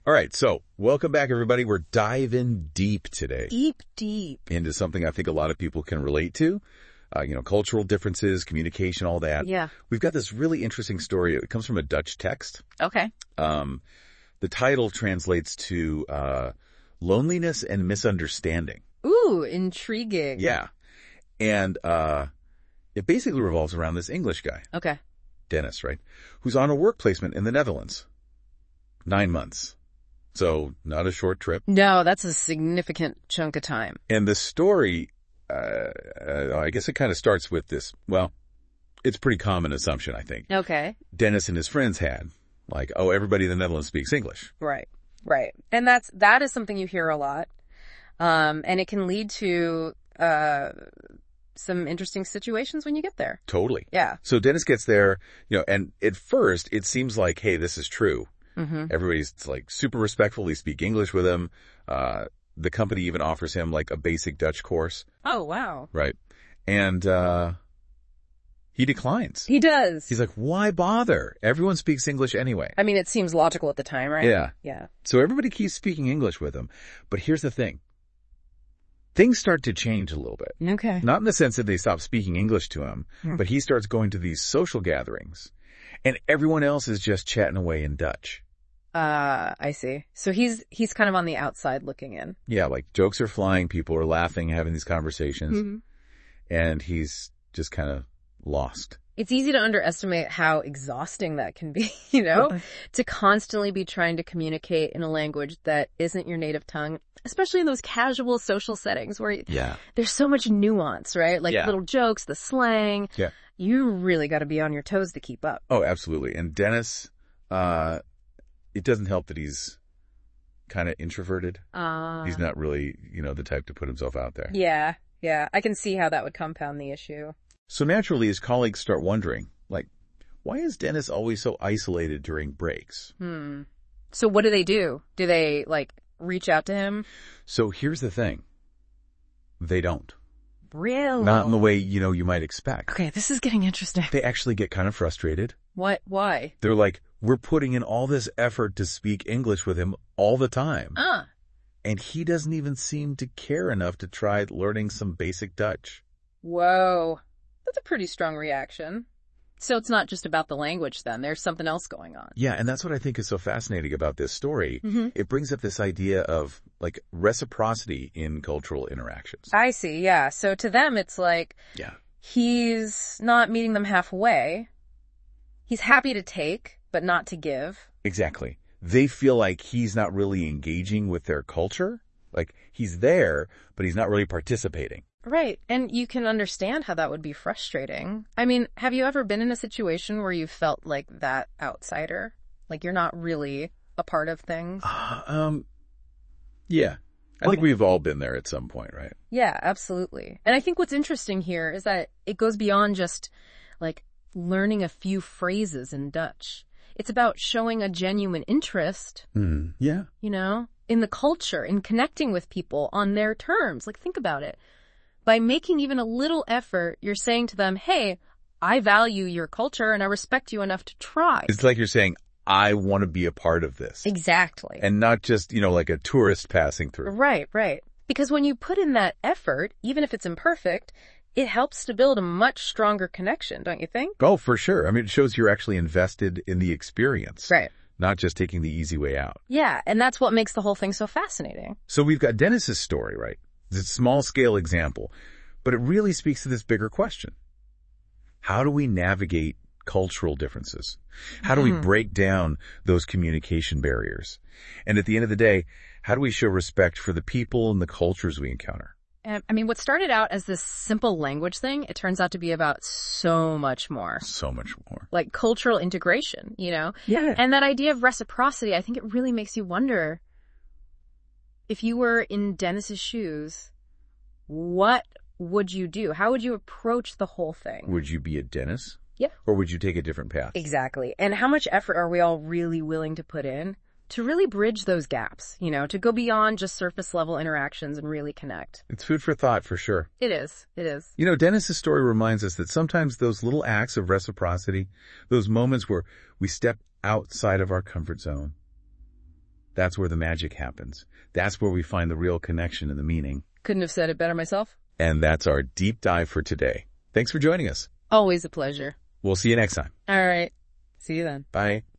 All right, so welcome back, everybody. We're diving deep today. Deep. Into something I think a lot of people can relate to. Cultural differences, communication, all that. Yeah. We've got this really interesting story. It comes from a Dutch text. Okay. The title translates to loneliness and misunderstanding. Ooh, intriguing. Yeah. And it basically revolves around this English guy. Okay. Dennis, right? Who's on a work placement in the Netherlands. 9 months. So not a short trip. No, that's a significant chunk of time. And the story, I guess it kind of starts with this. Well, it's a pretty common assumption, I think. Okay. Dennis and his friends had. Like, oh, everybody in the Netherlands speaks English. Right. And that is something you hear a lot. And it can lead to some interesting situations when you get there. Totally. Yeah. So Dennis gets there, and at first it seems like, hey, this is true. Mm-hmm. Everybody's like super respectful. They speak English with him. The company even offers him like a basic Dutch course. Oh, wow. Right. And he declines. He does. He's like, why bother? Everyone speaks English anyway. I mean, it seems logical at the time, right? Yeah. Yeah. So everybody keeps speaking English with him. But here's the thing. Things start to change a little bit. Okay. Not in the sense that they stop speaking English to him, but he starts going to these social gatherings. And everyone else is just chatting away in Dutch. I see. So he's kind of on the outside looking in. Yeah, like jokes are flying, people are laughing, having these conversations, and he's just kind of lost. It's easy to underestimate how exhausting that can be, to constantly be trying to communicate in a language that isn't your native tongue, especially in those casual social settings where there's so much nuance, right? Like little jokes, the slang. Yeah. You really got to be on your toes to keep up. Oh, absolutely. And Dennis, it doesn't help that he's kind of introverted. He's not really, the type to put himself out there. Yeah. I can see how that would compound the issue. So naturally, his colleagues start wondering, like, why is Dennis always so isolated during breaks? So what do? Do they, reach out to him? So here's the thing. They don't. Really? Not in the way, you might expect. Okay, this is getting interesting. They actually get kind of frustrated. What? Why? They're like, we're putting in all this effort to speak English with him all the time. And he doesn't even seem to care enough to try learning some basic Dutch. Whoa. That's a pretty strong reaction. So it's not just about the language then. There's something else going on. Yeah, and that's what I think is so fascinating about this story. It brings up this idea of, reciprocity in cultural interactions. I see, yeah. So to them, it's like he's not meeting them halfway. He's happy to take, but not to give. Exactly. They feel like he's not really engaging with their culture. Like, he's there, but he's not really participating. Right. And you can understand how that would be frustrating. I mean, have you ever been in a situation where you felt like that outsider? Like you're not really a part of things? Yeah. I think we've all been there at some point, right? Yeah, absolutely. And I think what's interesting here is that it goes beyond just learning a few phrases in Dutch. It's about showing a genuine interest. Yeah. In the culture, in connecting with people on their terms. Think about it. By making even a little effort, you're saying to them, hey, I value your culture and I respect you enough to try. It's like you're saying, I want to be a part of this. Exactly. And not just, like a tourist passing through. Right. Because when you put in that effort, even if it's imperfect, it helps to build a much stronger connection, don't you think? Oh, for sure. I mean, it shows you're actually invested in the experience. Right. Not just taking the easy way out. Yeah, and that's what makes the whole thing so fascinating. So we've got Dennis's story, right? It's a small-scale example, but it really speaks to this bigger question. How do we navigate cultural differences? How do we break down those communication barriers? And at the end of the day, how do we show respect for the people and the cultures we encounter? I mean, what started out as this simple language thing, it turns out to be about so much more. So much more. Like cultural integration, Yeah. And that idea of reciprocity, I think it really makes you wonder, if you were in Dennis's shoes, what would you do? How would you approach the whole thing? Would you be a Dennis? Yeah. Or would you take a different path? Exactly. And how much effort are we all really willing to put in to really bridge those gaps, to go beyond just surface level interactions and really connect? It's food for thought for sure. It is. Dennis's story reminds us that sometimes those little acts of reciprocity, those moments where we step outside of our comfort zone, That's where the magic happens. That's where we find the real connection and the meaning. Couldn't have said it better myself. And that's our deep dive for today. Thanks for joining us. Always a pleasure. We'll see you next time. All right. See you then. Bye.